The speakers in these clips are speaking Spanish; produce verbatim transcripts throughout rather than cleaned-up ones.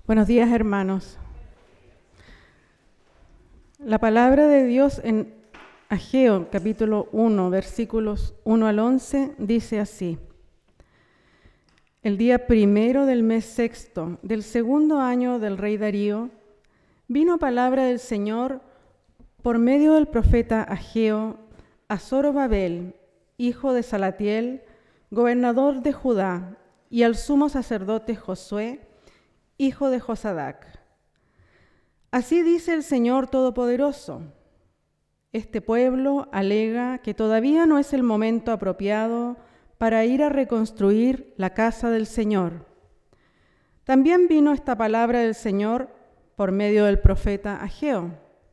Buenos días, hermanos. La palabra de Dios en Ageo, capítulo uno, versículos uno al once, dice así: El día primero del mes sexto del segundo año del rey Darío, vino palabra del Señor por medio del profeta Ageo a Zorobabel, hijo de Salatiel, gobernador de Judá, y al sumo sacerdote Josué, hijo de Josadac. Así dice el Señor Todopoderoso: Este pueblo alega que todavía no es el momento apropiado para ir a reconstruir la casa del Señor. También vino esta palabra del Señor por medio del profeta Ageo.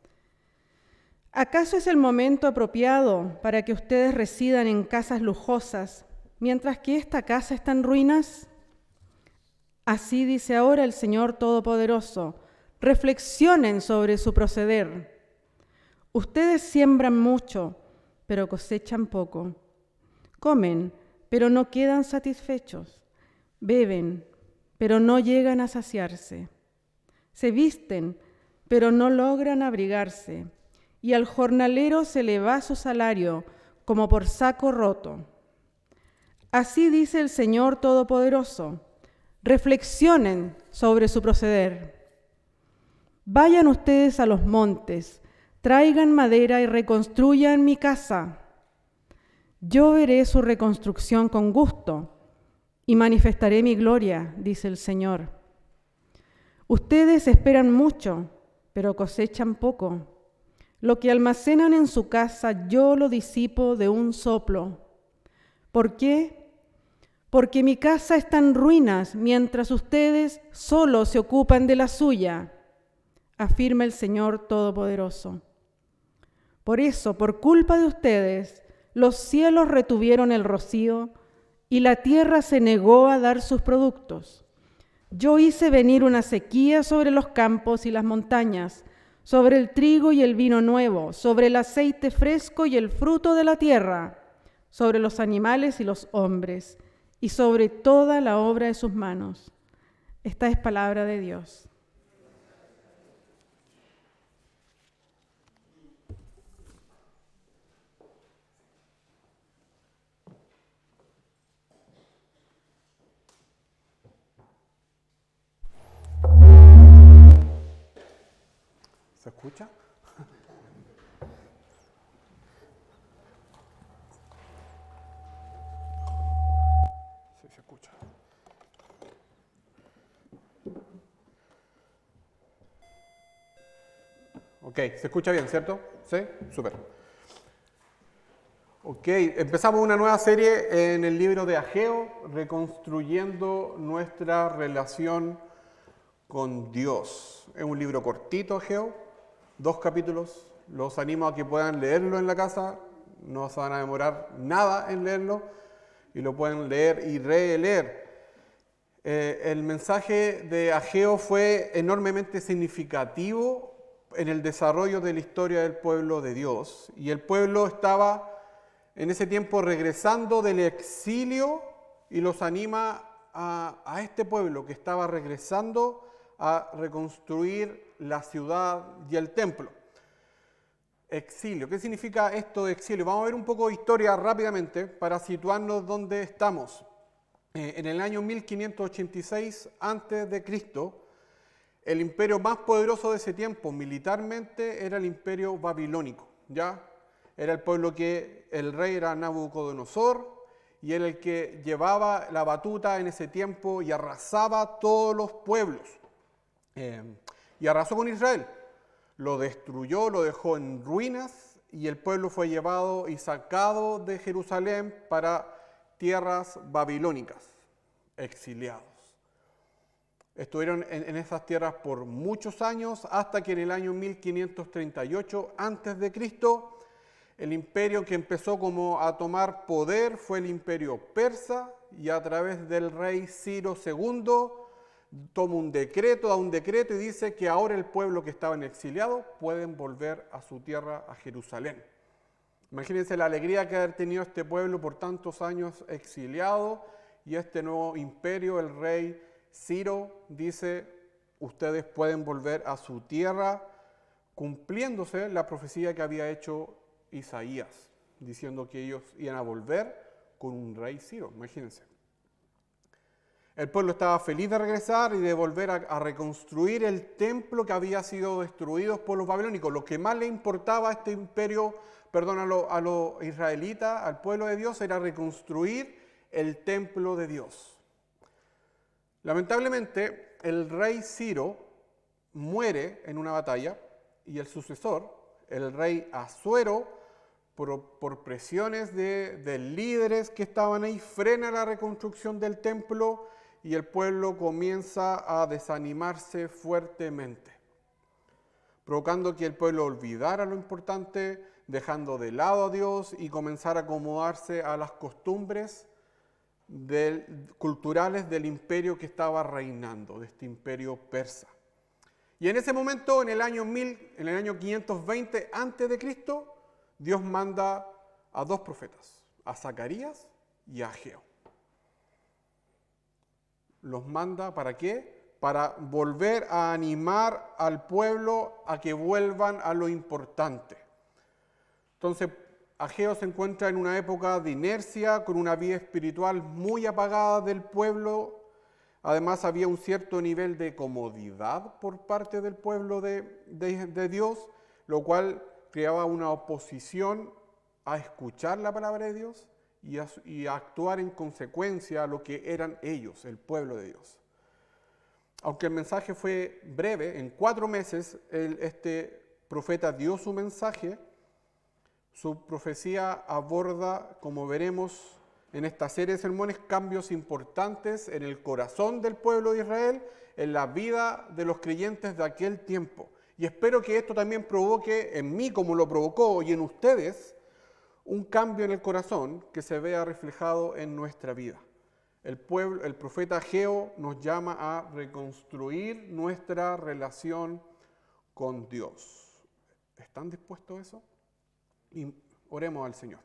¿Acaso es el momento apropiado para que ustedes residan en casas lujosas, mientras que esta casa está en ruinas? Así dice ahora el Señor Todopoderoso: reflexionen sobre su proceder. Ustedes siembran mucho, pero cosechan poco. Comen, pero no quedan satisfechos. Beben, pero no llegan a saciarse. Se visten, pero no logran abrigarse. Y al jornalero se le va su salario como por saco roto. Así dice el Señor Todopoderoso: reflexionen sobre su proceder. Vayan ustedes a los montes, traigan madera y reconstruyan mi casa. Yo veré su reconstrucción con gusto y manifestaré mi gloria, dice el Señor. Ustedes esperan mucho, pero cosechan poco. Lo que almacenan en su casa yo lo disipo de un soplo. ¿Por qué? Porque mi casa está en ruinas mientras ustedes solo se ocupan de la suya, afirma el Señor Todopoderoso. Por eso, por culpa de ustedes, los cielos retuvieron el rocío y la tierra se negó a dar sus productos. Yo hice venir una sequía sobre los campos y las montañas, sobre el trigo y el vino nuevo, sobre el aceite fresco y el fruto de la tierra, sobre los animales y los hombres, y sobre toda la obra de sus manos. Esta es palabra de Dios. ¿Se escucha? Sí, se escucha. Ok, se escucha bien, ¿cierto? Sí, súper. Ok, empezamos una nueva serie en el libro de Ageo, reconstruyendo nuestra relación con Dios. Es un libro cortito, Ageo, dos capítulos. Los animo a que puedan leerlo en la casa, no se van a demorar nada en leerlo y lo pueden leer y releer. Eh, el mensaje de Ageo fue enormemente significativo en el desarrollo de la historia del pueblo de Dios, y el pueblo estaba en ese tiempo regresando del exilio, y los anima a, a este pueblo que estaba regresando a reconstruir la ciudad y el templo. Exilio. ¿Qué significa esto de exilio? Vamos a ver un poco de historia rápidamente para situarnos donde estamos. Eh, en el año mil quinientos ochenta y seis antes de Cristo, el imperio más poderoso de ese tiempo militarmente era el imperio babilónico, ¿ya? Era el pueblo que el rey era Nabucodonosor, y era el que llevaba la batuta en ese tiempo y arrasaba todos los pueblos. Eh, y arrasó con Israel. Lo destruyó, lo dejó en ruinas, y el pueblo fue llevado y sacado de Jerusalén para tierras babilónicas, exiliados. Estuvieron en, en esas tierras por muchos años, hasta que en el año mil quinientos treinta y ocho antes de Cristo, el imperio que empezó como a tomar poder fue el imperio persa, y a través del rey Ciro segundo toma un decreto, da un decreto y dice que ahora el pueblo que estaba en exiliado pueden volver a su tierra, a Jerusalén. Imagínense la alegría que ha tenido este pueblo por tantos años exiliado, y este nuevo imperio, el rey Ciro, dice: ustedes pueden volver a su tierra, cumpliéndose la profecía que había hecho Isaías, diciendo que ellos iban a volver con un rey Ciro, imagínense. El pueblo estaba feliz de regresar y de volver a, a reconstruir el templo que había sido destruido por los babilónicos. Lo que más le importaba a este imperio, perdón, a los a lo israelitas, al pueblo de Dios, era reconstruir el templo de Dios. Lamentablemente, el rey Ciro muere en una batalla y el sucesor, el rey Asuero, por, por presiones de, de líderes que estaban ahí, frena la reconstrucción del templo y el pueblo comienza a desanimarse fuertemente, provocando que el pueblo olvidara lo importante, dejando de lado a Dios y comenzara a acomodarse a las costumbres del, culturales del imperio que estaba reinando, de este imperio persa. Y en ese momento, en el año, mil, en el año quinientos veinte antes de Cristo, Dios manda a dos profetas, a Zacarías y a Ageo. Los manda, ¿para qué? Para volver a animar al pueblo a que vuelvan a lo importante. Entonces, Ageo se encuentra en una época de inercia, con una vida espiritual muy apagada del pueblo. Además, había un cierto nivel de comodidad por parte del pueblo de, de, de Dios, lo cual creaba una oposición a escuchar la palabra de Dios y a, y a actuar en consecuencia a lo que eran ellos, el pueblo de Dios. Aunque el mensaje fue breve, en cuatro meses el, este profeta dio su mensaje. Su profecía aborda, como veremos en esta serie de sermones, cambios importantes en el corazón del pueblo de Israel, en la vida de los creyentes de aquel tiempo. Y espero que esto también provoque en mí, como lo provocó, y en ustedes, un cambio en el corazón que se vea reflejado en nuestra vida. El pueblo, el profeta Ageo nos llama a reconstruir nuestra relación con Dios. ¿Están dispuestos a eso? Y oremos al Señor.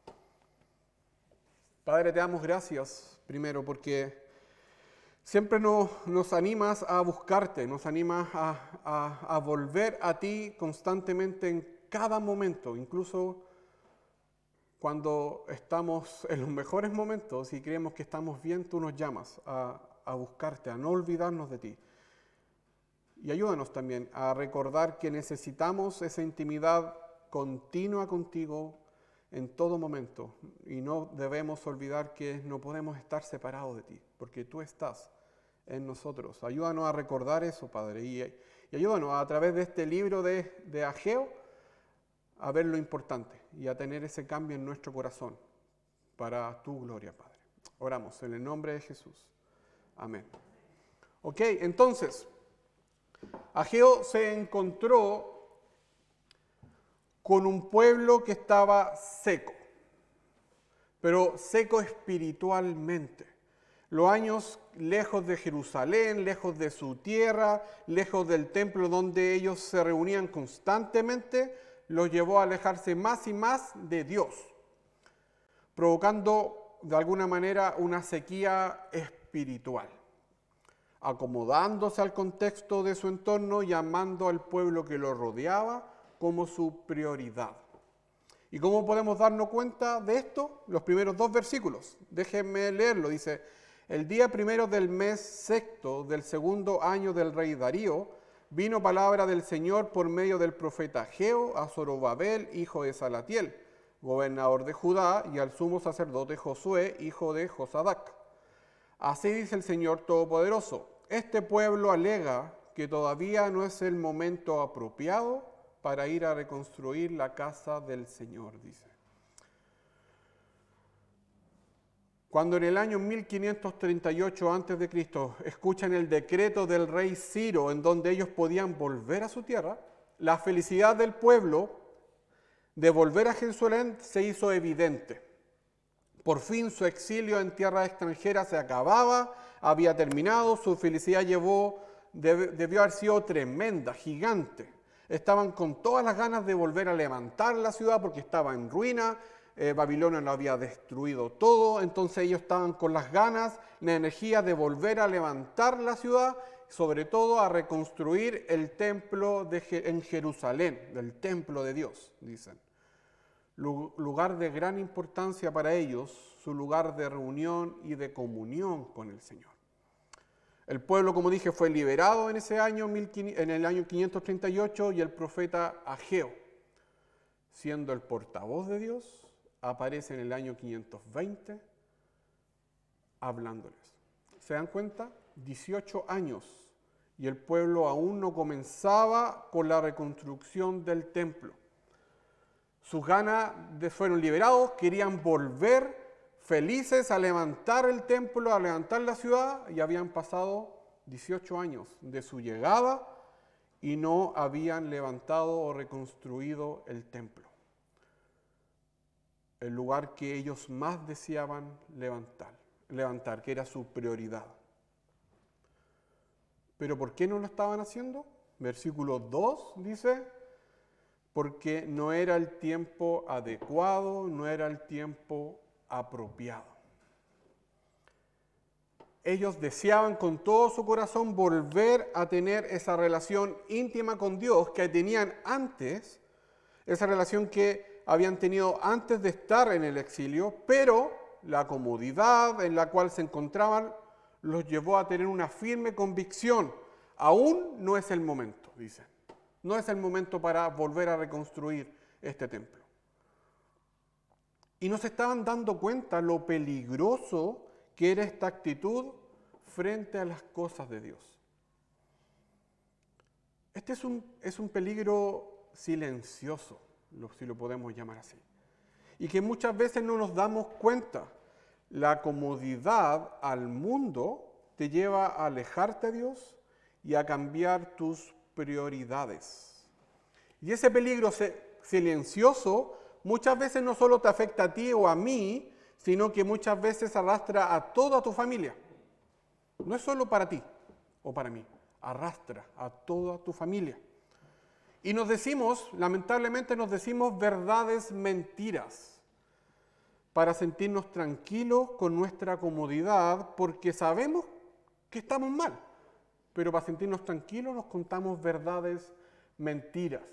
Padre, te damos gracias primero porque siempre nos, nos animas a buscarte, nos animas a, a, a volver a ti constantemente en cada momento, incluso cuando estamos en los mejores momentos y creemos que estamos bien, tú nos llamas a, a buscarte, a no olvidarnos de ti. Y ayúdanos también a recordar que necesitamos esa intimidad continua contigo en todo momento, y no debemos olvidar que no podemos estar separados de ti, porque tú estás en nosotros. Ayúdanos a recordar eso, Padre, y, y ayúdanos a través de este libro de, de Ageo a ver lo importante y a tener ese cambio en nuestro corazón para tu gloria, Padre. Oramos en el nombre de Jesús. Amén. Ok, entonces, Ageo se encontró con un pueblo que estaba seco, pero seco espiritualmente. Los años lejos de Jerusalén, lejos de su tierra, lejos del templo donde ellos se reunían constantemente, los llevó a alejarse más y más de Dios, provocando de alguna manera una sequía espiritual, acomodándose al contexto de su entorno, llamando al pueblo que lo rodeaba como su prioridad. ¿Y cómo podemos darnos cuenta de esto? Los primeros dos versículos. Déjenme leerlo. Dice, el día primero del mes sexto del segundo año del rey Darío, vino palabra del Señor por medio del profeta Ageo a Zorobabel, hijo de Salatiel, gobernador de Judá, y al sumo sacerdote Josué, hijo de Josadac. Así dice el Señor Todopoderoso, este pueblo alega que todavía no es el momento apropiado para ir a reconstruir la casa del Señor, dice. Cuando en el año mil quinientos treinta y ocho antes de Cristo escuchan el decreto del rey Ciro en donde ellos podían volver a su tierra, la felicidad del pueblo de volver a Jerusalén se hizo evidente. Por fin su exilio en tierra extranjera se acababa, había terminado, su felicidad llevó, debió haber sido tremenda, gigante. Estaban con todas las ganas de volver a levantar la ciudad porque estaba en ruina, eh, Babilonia lo había destruido todo, entonces ellos estaban con las ganas, la energía de volver a levantar la ciudad, sobre todo a reconstruir el templo de, en Jerusalén, del templo de Dios, dicen. Lugar de gran importancia para ellos, su lugar de reunión y de comunión con el Señor. El pueblo, como dije, fue liberado en ese año, en el año quinientos treinta y ocho, y el profeta Ageo, siendo el portavoz de Dios, aparece en el año quinientos veinte hablándoles. ¿Se dan cuenta? dieciocho años y el pueblo aún no comenzaba con la reconstrucción del templo. Sus ganas fueron liberados, querían volver felices a levantar el templo, a levantar la ciudad, y habían pasado dieciocho años de su llegada y no habían levantado o reconstruido el templo, el lugar que ellos más deseaban levantar, levantar, que era su prioridad. ¿Pero por qué no lo estaban haciendo? Versículo dos dice, porque no era el tiempo adecuado, no era el tiempo apropiado. Ellos deseaban con todo su corazón volver a tener esa relación íntima con Dios que tenían antes, esa relación que habían tenido antes de estar en el exilio, pero la comodidad en la cual se encontraban los llevó a tener una firme convicción. Aún no es el momento, dicen. No es el momento para volver a reconstruir este templo. Y no se estaban dando cuenta lo peligroso que era esta actitud frente a las cosas de Dios. Este es un, es un peligro silencioso, si lo podemos llamar así, y que muchas veces no nos damos cuenta. La comodidad al mundo te lleva a alejarte de Dios y a cambiar tus prioridades. Y ese peligro silencioso muchas veces no solo te afecta a ti o a mí, sino que muchas veces arrastra a toda tu familia. No es solo para ti o para mí, arrastra a toda tu familia. Y nos decimos, lamentablemente nos decimos verdades mentiras para sentirnos tranquilos con nuestra comodidad, porque sabemos que estamos mal. Pero para sentirnos tranquilos nos contamos verdades mentiras.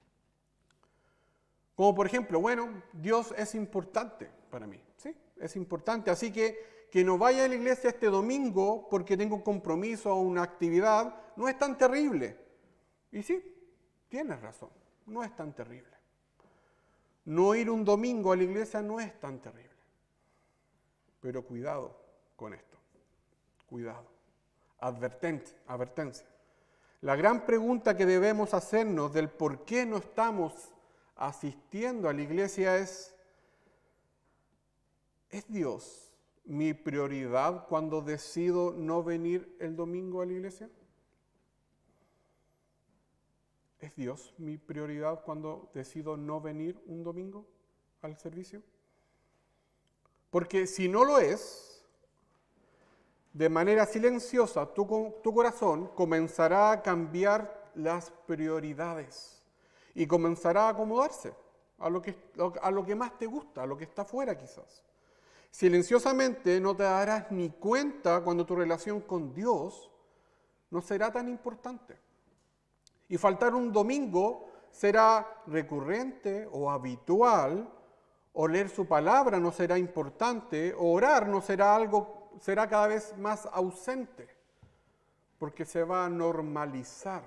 Como por ejemplo, bueno, Dios es importante para mí, ¿sí? Es importante, así que que no vaya a la iglesia este domingo porque tengo un compromiso o una actividad, no es tan terrible. Y sí, tienes razón, no es tan terrible. No ir un domingo a la iglesia no es tan terrible. Pero cuidado con esto, cuidado. Advertencia, advertencia. La gran pregunta que debemos hacernos del por qué no estamos asistiendo a la iglesia es, ¿es Dios mi prioridad cuando decido no venir el domingo a la iglesia? ¿Es Dios mi prioridad cuando decido no venir un domingo al servicio? Porque si no lo es, de manera silenciosa, tu, tu corazón comenzará a cambiar las prioridades y comenzará a acomodarse a lo, que, a lo que más te gusta, a lo que está afuera quizás. Silenciosamente no te darás ni cuenta cuando tu relación con Dios no será tan importante. Y faltar un domingo será recurrente o habitual, o leer su palabra no será importante, o orar no será algo será cada vez más ausente, porque se va a normalizar.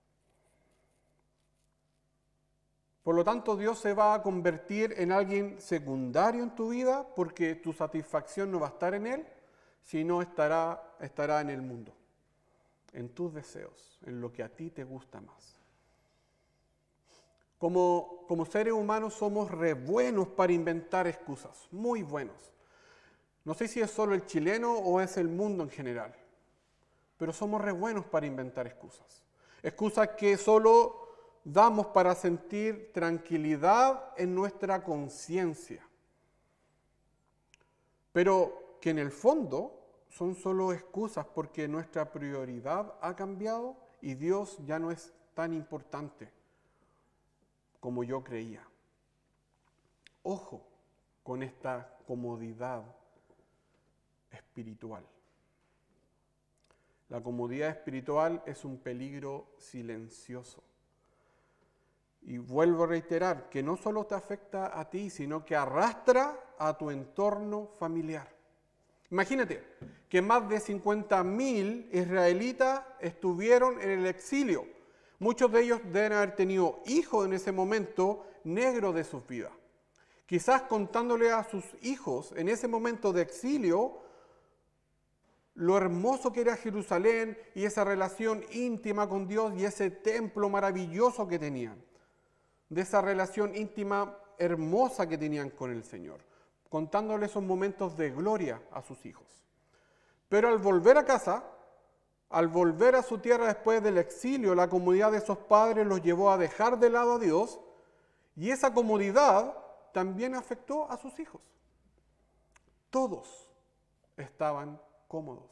Por lo tanto, Dios se va a convertir en alguien secundario en tu vida, porque tu satisfacción no va a estar en Él, sino estará, estará en el mundo, en tus deseos, en lo que a ti te gusta más. Como, como seres humanos somos re buenos para inventar excusas, muy buenos. No sé si es solo el chileno o es el mundo en general, pero somos re buenos para inventar excusas. Excusas que solo damos para sentir tranquilidad en nuestra conciencia, pero que en el fondo son solo excusas porque nuestra prioridad ha cambiado y Dios ya no es tan importante como yo creía. Ojo, con esta comodidad espiritual. La comodidad espiritual es un peligro silencioso. Y vuelvo a reiterar que no solo te afecta a ti, sino que arrastra a tu entorno familiar. Imagínate que más de cincuenta mil israelitas estuvieron en el exilio. Muchos de ellos deben haber tenido hijos en ese momento negros de sus vidas. Quizás contándole a sus hijos en ese momento de exilio lo hermoso que era Jerusalén y esa relación íntima con Dios y ese templo maravilloso que tenían. De esa relación íntima hermosa que tenían con el Señor, contándole esos momentos de gloria a sus hijos. Pero al volver a casa, al volver a su tierra después del exilio, la comodidad de esos padres los llevó a dejar de lado a Dios, y esa comodidad también afectó a sus hijos. Todos estaban cómodos.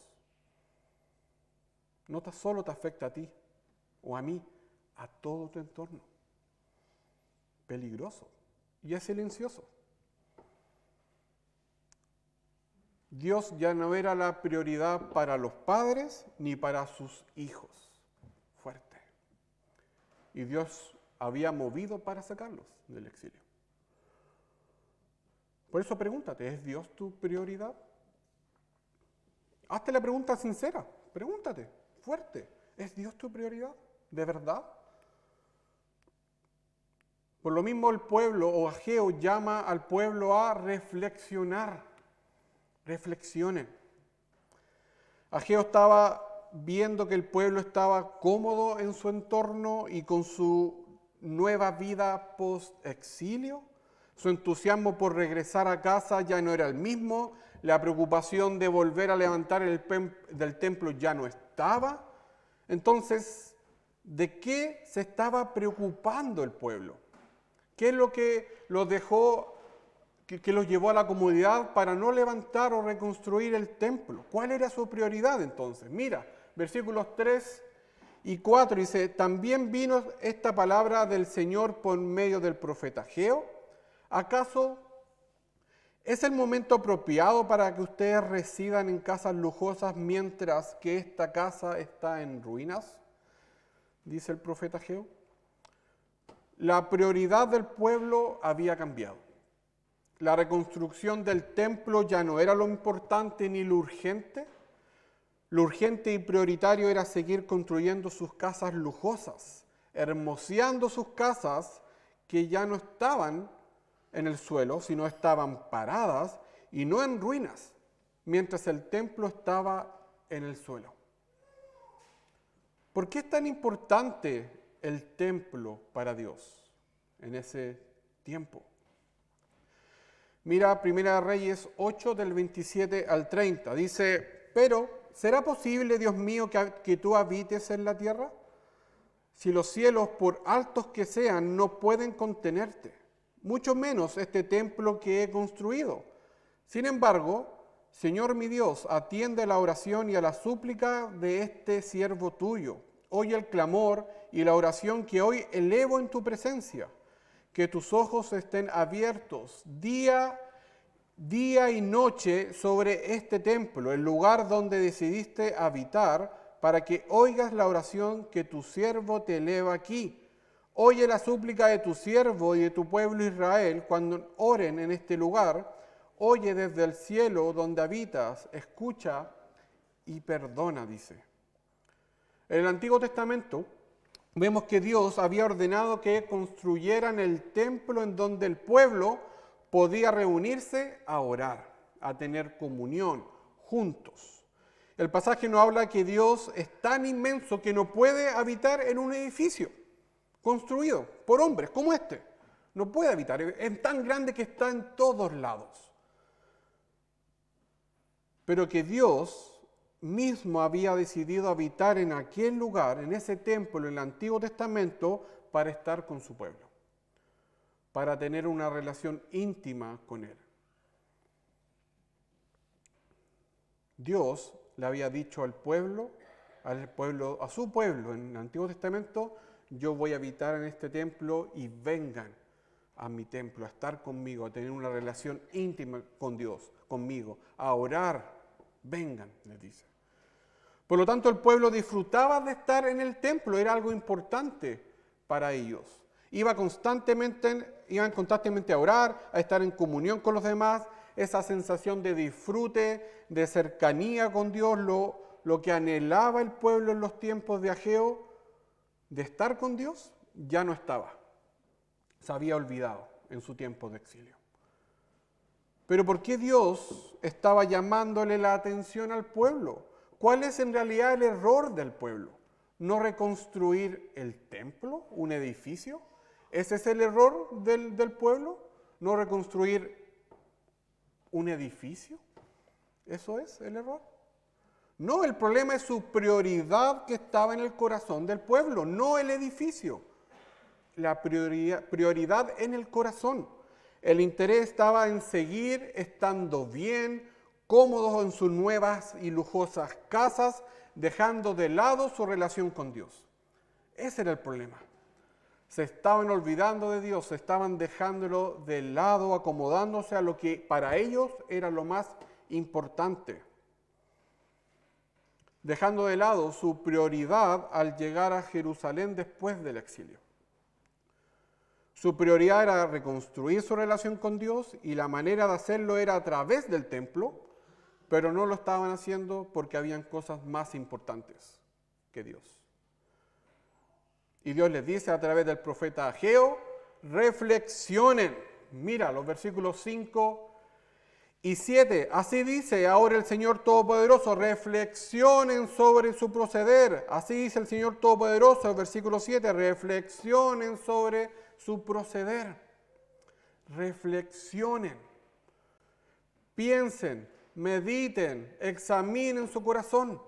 No solo te afecta a ti o a mí, a todo tu entorno. Peligroso y es silencioso. Dios ya no era la prioridad para los padres ni para sus hijos. Fuerte. Y Dios había movido para sacarlos del exilio. Por eso pregúntate, ¿es Dios tu prioridad? Hazte la pregunta sincera, pregúntate, fuerte, ¿es Dios tu prioridad? ¿De verdad? Por lo mismo el pueblo, o Ageo, llama al pueblo a reflexionar. Reflexionen. Ageo estaba viendo que el pueblo estaba cómodo en su entorno y con su nueva vida post-exilio. Su entusiasmo por regresar a casa ya no era el mismo. La preocupación de volver a levantar el pem- del templo ya no estaba. Entonces, ¿de qué se estaba preocupando el pueblo? ¿Qué es lo que los dejó, que, que los llevó a la comodidad para no levantar o reconstruir el templo? ¿Cuál era su prioridad entonces? Mira, versículos tres y cuatro dice, también vino esta palabra del Señor por medio del profeta Ageo. ¿Acaso es el momento apropiado para que ustedes residan en casas lujosas mientras que esta casa está en ruinas? Dice el profeta Ageo. La prioridad del pueblo había cambiado. La reconstrucción del templo ya no era lo importante ni lo urgente. Lo urgente y prioritario era seguir construyendo sus casas lujosas, hermoseando sus casas que ya no estaban en el suelo, sino estaban paradas y no en ruinas, mientras el templo estaba en el suelo. ¿Por qué es tan importante el templo para Dios en ese tiempo? Mira, Primera de Reyes ocho, del veintisiete al treinta. Dice, pero, ¿será posible, Dios mío, que, que tú habites en la tierra? Si los cielos, por altos que sean, no pueden contenerte, mucho menos este templo que he construido. Sin embargo, Señor mi Dios, atiende la oración y a la súplica de este siervo tuyo. Oye el clamor y la oración que hoy elevo en tu presencia. Que tus ojos estén abiertos día, día y noche sobre este templo, el lugar donde decidiste habitar, para que oigas la oración que tu siervo te eleva aquí. Oye la súplica de tu siervo y de tu pueblo Israel cuando oren en este lugar. Oye desde el cielo donde habitas, escucha y perdona, dice. En el Antiguo Testamento vemos que Dios había ordenado que construyeran el templo en donde el pueblo podía reunirse a orar, a tener comunión juntos. El pasaje nos habla que Dios es tan inmenso que no puede habitar en un edificio construido por hombres como este. No puede habitar, es tan grande que está en todos lados. Pero que Dios mismo había decidido habitar en aquel lugar, en ese templo, en el Antiguo Testamento, para estar con su pueblo, para tener una relación íntima con Él. Dios le había dicho al pueblo, al pueblo, a su pueblo en el Antiguo Testamento, yo voy a habitar en este templo y vengan, a mi templo, a estar conmigo, a tener una relación íntima con Dios, conmigo, a orar. Vengan, les dice. Por lo tanto, el pueblo disfrutaba de estar en el templo, era algo importante para ellos. Iba constantemente, iban constantemente a orar, a estar en comunión con los demás. Esa sensación de disfrute, de cercanía con Dios, lo, lo que anhelaba el pueblo en los tiempos de Ageo, de estar con Dios, ya no estaba. Se había olvidado en su tiempo de exilio. Pero ¿por qué Dios estaba llamándole la atención al pueblo? ¿Cuál es en realidad el error del pueblo? ¿No reconstruir el templo, un edificio? ¿Ese es el error del, del pueblo? ¿No reconstruir un edificio? ¿Eso es el error? No, el problema es su prioridad que estaba en el corazón del pueblo, no el edificio. La prioridad, prioridad en el corazón. El interés estaba en seguir estando bien, cómodos en sus nuevas y lujosas casas, dejando de lado su relación con Dios. Ese era el problema. Se estaban olvidando de Dios, se estaban dejándolo de lado, acomodándose a lo que para ellos era lo más importante. Dejando de lado su prioridad al llegar a Jerusalén después del exilio. Su prioridad era reconstruir su relación con Dios y la manera de hacerlo era a través del templo, pero no lo estaban haciendo porque habían cosas más importantes que Dios. Y Dios les dice a través del profeta Ageo, reflexionen. Mira los versículos cinco y siete. Así dice ahora el Señor Todopoderoso, reflexionen sobre su proceder. Así dice el Señor Todopoderoso, versículo siete, reflexionen sobre su proceder. Reflexionen. Piensen, mediten, examinen su corazón.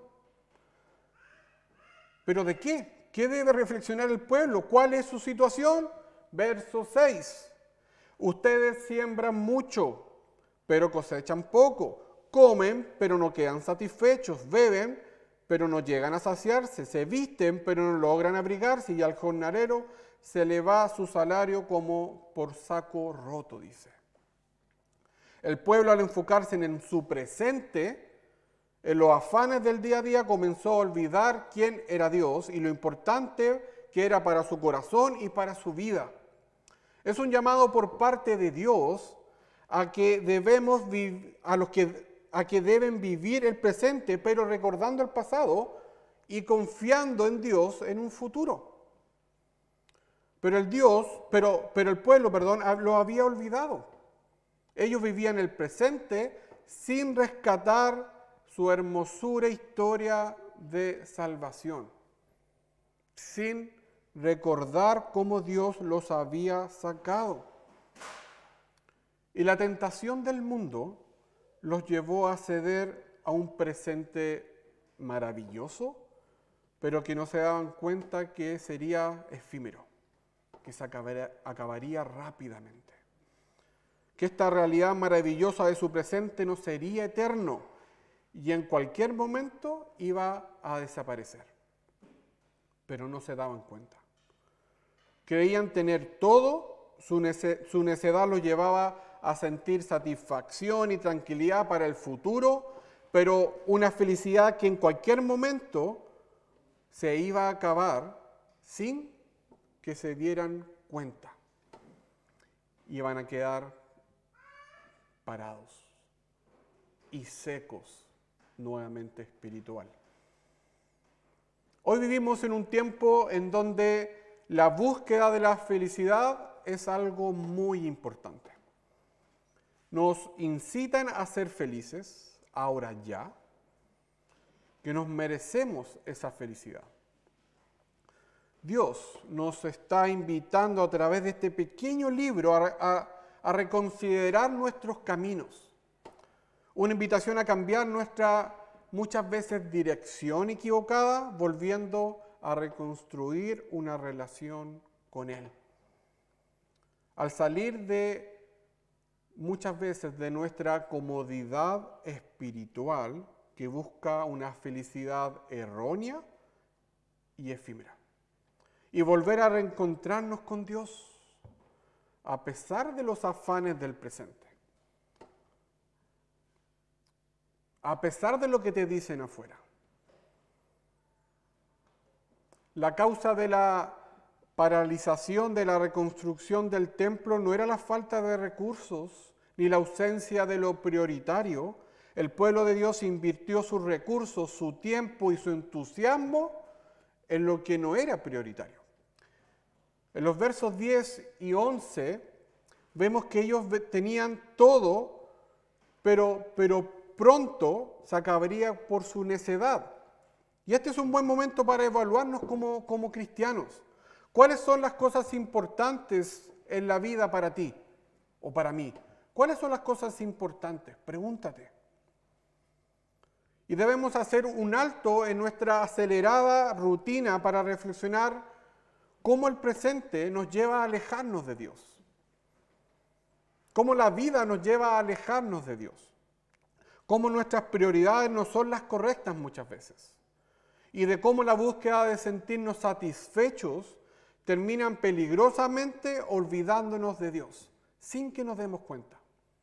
¿Pero de qué? ¿Qué debe reflexionar el pueblo? ¿Cuál es su situación? Verso seis. Ustedes siembran mucho, pero cosechan poco. Comen, pero no quedan satisfechos. Beben, pero no llegan a saciarse. Se visten, pero no logran abrigarse. Y al jornalero se le va su salario como por saco roto, dice. El pueblo, al enfocarse en su presente, en los afanes del día a día, comenzó a olvidar quién era Dios y lo importante que era para su corazón y para su vida. Es un llamado por parte de Dios a que debemos a los que a que deben vivir el presente, pero recordando el pasado y confiando en Dios en un futuro. Pero el Dios, pero, pero el pueblo, perdón, lo había olvidado. Ellos vivían el presente sin rescatar su hermosura e historia de salvación, sin recordar cómo Dios los había sacado. Y la tentación del mundo los llevó a ceder a un presente maravilloso, pero que no se daban cuenta que sería efímero, que se acabaría, acabaría rápidamente. Que esta realidad maravillosa de su presente no sería eterno y en cualquier momento iba a desaparecer. Pero no se daban cuenta. Creían tener todo, su, nece- su necedad los llevaba a sentir satisfacción y tranquilidad para el futuro, pero una felicidad que en cualquier momento se iba a acabar sin que se dieran cuenta. Iban a quedar parados y secos nuevamente espiritual. Hoy vivimos en un tiempo en donde la búsqueda de la felicidad es algo muy importante. Nos incitan a ser felices, ahora ya, que nos merecemos esa felicidad. Dios nos está invitando a través de este pequeño libro a, a, a reconsiderar nuestros caminos. Una invitación a cambiar nuestra muchas veces dirección equivocada, volviendo a reconstruir una relación con Él. Al salir de muchas veces de nuestra comodidad espiritual que busca una felicidad errónea y efímera. Y volver a reencontrarnos con Dios, a pesar de los afanes del presente, a pesar de lo que te dicen afuera. La causa de la paralización de la reconstrucción del templo no era la falta de recursos ni la ausencia de lo prioritario. El pueblo de Dios invirtió sus recursos, su tiempo y su entusiasmo en lo que no era prioritario. En los versos diez y once vemos que ellos tenían todo, pero, pero pronto se acabaría por su necedad. Y este es un buen momento para evaluarnos como, como cristianos. ¿Cuáles son las cosas importantes en la vida para ti o para mí? ¿Cuáles son las cosas importantes? Pregúntate. Y debemos hacer un alto en nuestra acelerada rutina para reflexionar cómo el presente nos lleva a alejarnos de Dios. Cómo la vida nos lleva a alejarnos de Dios. Cómo nuestras prioridades no son las correctas muchas veces. Y de cómo la búsqueda de sentirnos satisfechos terminan peligrosamente olvidándonos de Dios, sin que nos demos cuenta.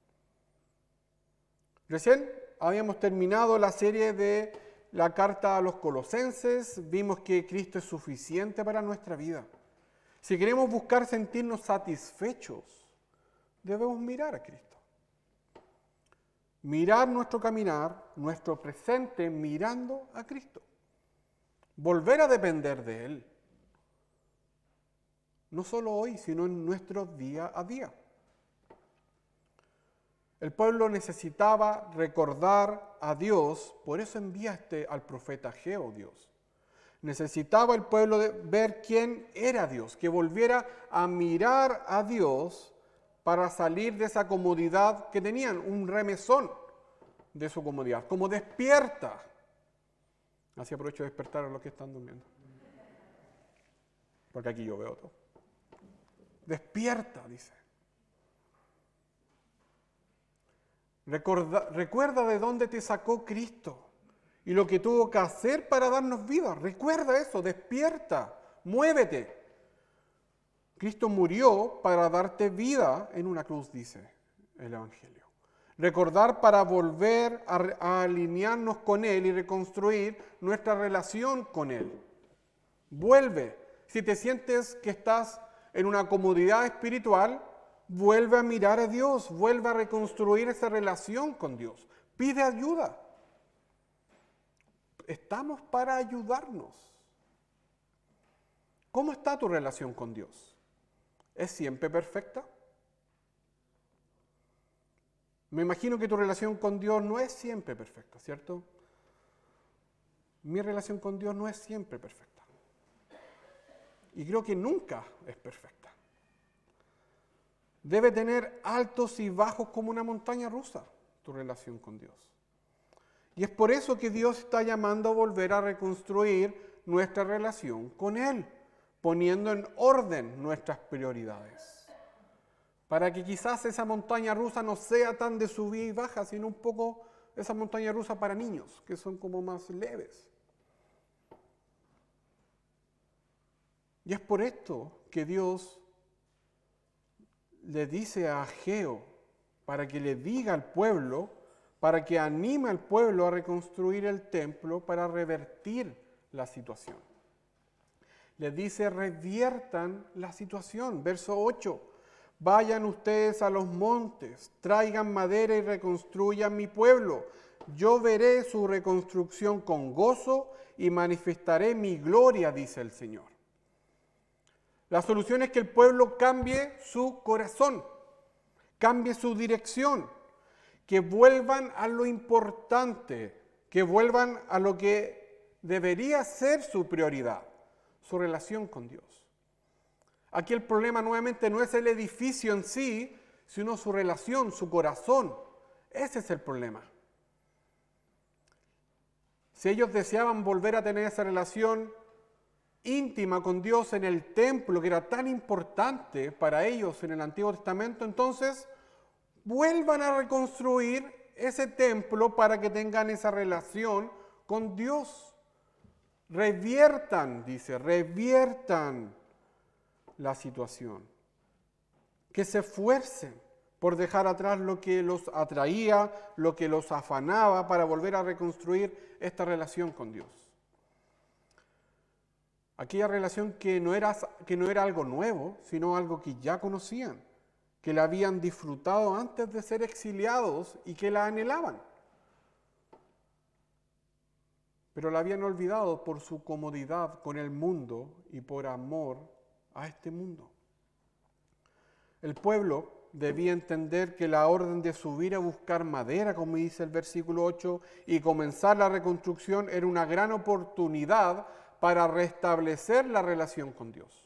Recién habíamos terminado la serie de la carta a los Colosenses, vimos que Cristo es suficiente para nuestra vida. Si queremos buscar sentirnos satisfechos, debemos mirar a Cristo. Mirar nuestro caminar, nuestro presente, mirando a Cristo. Volver a depender de Él. No solo hoy, sino en nuestro día a día. El pueblo necesitaba recordar a Dios, por eso enviaste al profeta Ageo, Dios. Necesitaba el pueblo de ver quién era Dios, que volviera a mirar a Dios para salir de esa comodidad que tenían, un remesón de su comodidad, como despierta. Así aprovecho de despertar a los que están durmiendo, porque aquí yo veo todo. Despierta, dice. Recuerda, recuerda de dónde te sacó Cristo y lo que tuvo que hacer para darnos vida. Recuerda eso, despierta, muévete. Cristo murió para darte vida en una cruz, dice el Evangelio. Recordar para volver a, a alinearnos con Él y reconstruir nuestra relación con Él. Vuelve. Si te sientes que estás en una comodidad espiritual, vuelve a mirar a Dios, vuelve a reconstruir esa relación con Dios. Pide ayuda. Estamos para ayudarnos. ¿Cómo está tu relación con Dios? ¿Es siempre perfecta? Me imagino que tu relación con Dios no es siempre perfecta, ¿cierto? Mi relación con Dios no es siempre perfecta. Y creo que nunca es perfecta. Debe tener altos y bajos como una montaña rusa tu relación con Dios. Y es por eso que Dios está llamando a volver a reconstruir nuestra relación con Él, poniendo en orden nuestras prioridades. Para que quizás esa montaña rusa no sea tan de subida y baja, sino un poco esa montaña rusa para niños, que son como más leves. Y es por esto que Dios le dice a Ageo, para que le diga al pueblo, para que anime al pueblo a reconstruir el templo, para revertir la situación. Le dice, reviertan la situación. Verso ocho, vayan ustedes a los montes, traigan madera y reconstruyan mi pueblo. Yo veré su reconstrucción con gozo y manifestaré mi gloria, dice el Señor. La solución es que el pueblo cambie su corazón, cambie su dirección, que vuelvan a lo importante, que vuelvan a lo que debería ser su prioridad, su relación con Dios. Aquí el problema nuevamente no es el edificio en sí, sino su relación, su corazón. Ese es el problema. Si ellos deseaban volver a tener esa relación íntima con Dios en el templo, que era tan importante para ellos en el Antiguo Testamento, entonces vuelvan a reconstruir ese templo para que tengan esa relación con Dios. Reviertan, dice, reviertan la situación. que se esfuercen por dejar atrás lo que los atraía, lo que los afanaba, para volver a reconstruir esta relación con Dios. Aquella relación que no era, que no era algo nuevo, sino algo que ya conocían, que la habían disfrutado antes de ser exiliados y que la anhelaban. Pero la habían olvidado por su comodidad con el mundo y por amor a este mundo. El pueblo debía entender que la orden de subir a buscar madera, como dice el versículo ocho, y comenzar la reconstrucción era una gran oportunidad para restablecer la relación con Dios.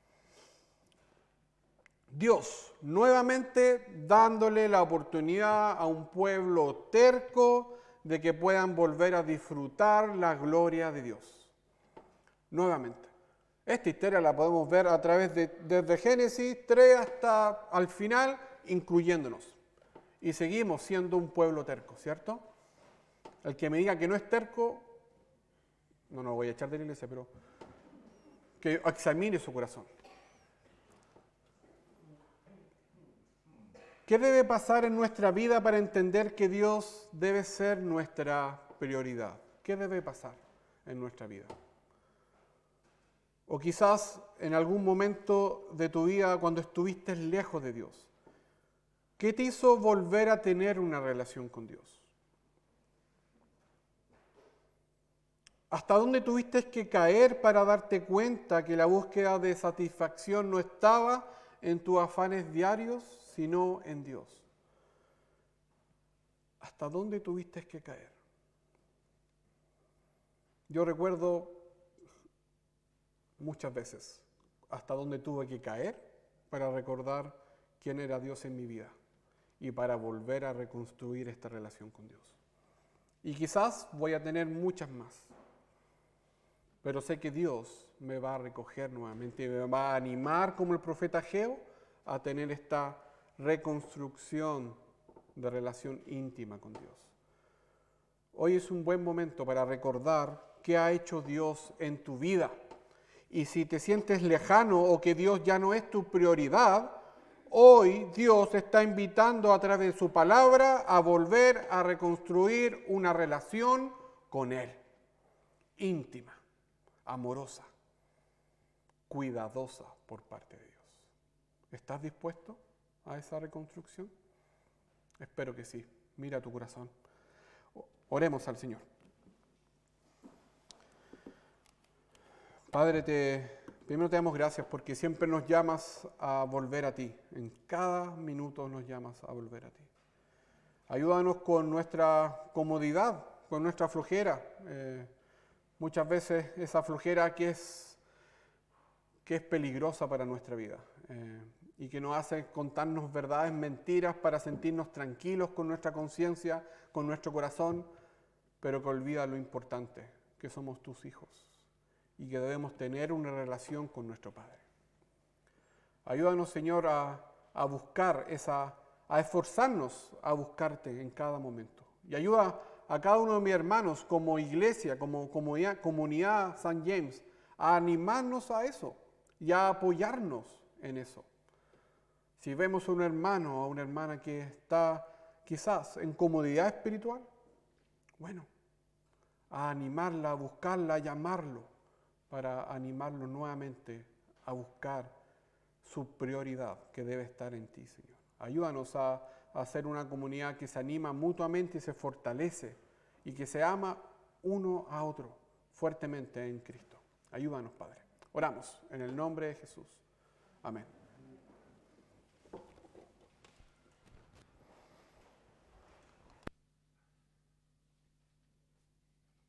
Dios, nuevamente dándole la oportunidad a un pueblo terco de que puedan volver a disfrutar la gloria de Dios. Nuevamente. Esta historia la podemos ver a través de desde Génesis tres hasta al final, incluyéndonos. Y seguimos siendo un pueblo terco, ¿cierto? El que me diga que no es terco, no, no lo voy a echar de la iglesia, pero que examine su corazón. ¿Qué debe pasar en nuestra vida para entender que Dios debe ser nuestra prioridad? ¿Qué debe pasar en nuestra vida? O quizás en algún momento de tu vida cuando estuviste lejos de Dios. ¿Qué te hizo volver a tener una relación con Dios? ¿Hasta dónde tuviste que caer para darte cuenta que la búsqueda de satisfacción no estaba en tus afanes diarios, sino en Dios? ¿Hasta dónde tuviste que caer? Yo recuerdo muchas veces hasta dónde tuve que caer para recordar quién era Dios en mi vida y para volver a reconstruir esta relación con Dios. Y quizás voy a tener muchas más, pero sé que Dios me va a recoger nuevamente y me va a animar como el profeta Ageo a tener esta reconstrucción de relación íntima con Dios. Hoy es un buen momento para recordar qué ha hecho Dios en tu vida. Y si te sientes lejano o que Dios ya no es tu prioridad, hoy Dios te está invitando a través de su palabra a volver a reconstruir una relación con Él. Íntima, amorosa, cuidadosa por parte de Dios. ¿Estás dispuesto a esa reconstrucción? Espero que sí. Mira tu corazón. Oremos al Señor. Padre, te, primero te damos gracias porque siempre nos llamas a volver a ti. En cada minuto nos llamas a volver a ti. Ayúdanos con nuestra comodidad, con nuestra flojera. Eh, muchas veces esa flojera que es, que es peligrosa para nuestra vida eh, y que nos hace contarnos verdades, mentiras para sentirnos tranquilos con nuestra conciencia, con nuestro corazón, pero que olvida lo importante, que somos tus hijos y que debemos tener una relación con nuestro Padre. Ayúdanos, Señor, a, a buscar esa, a esforzarnos a buscarte en cada momento. Y ayuda a cada uno de mis hermanos como iglesia, como comunidad, comunidad San James, a animarnos a eso y a apoyarnos en eso. Si vemos a un hermano o a una hermana que está quizás en comodidad espiritual, bueno, a animarla, a buscarla, a llamarlo, para animarlo nuevamente a buscar su prioridad que debe estar en ti, Señor. Ayúdanos a, a ser una comunidad que se anima mutuamente y se fortalece y que se ama uno a otro fuertemente en Cristo. Ayúdanos, Padre. Oramos en el nombre de Jesús. Amén.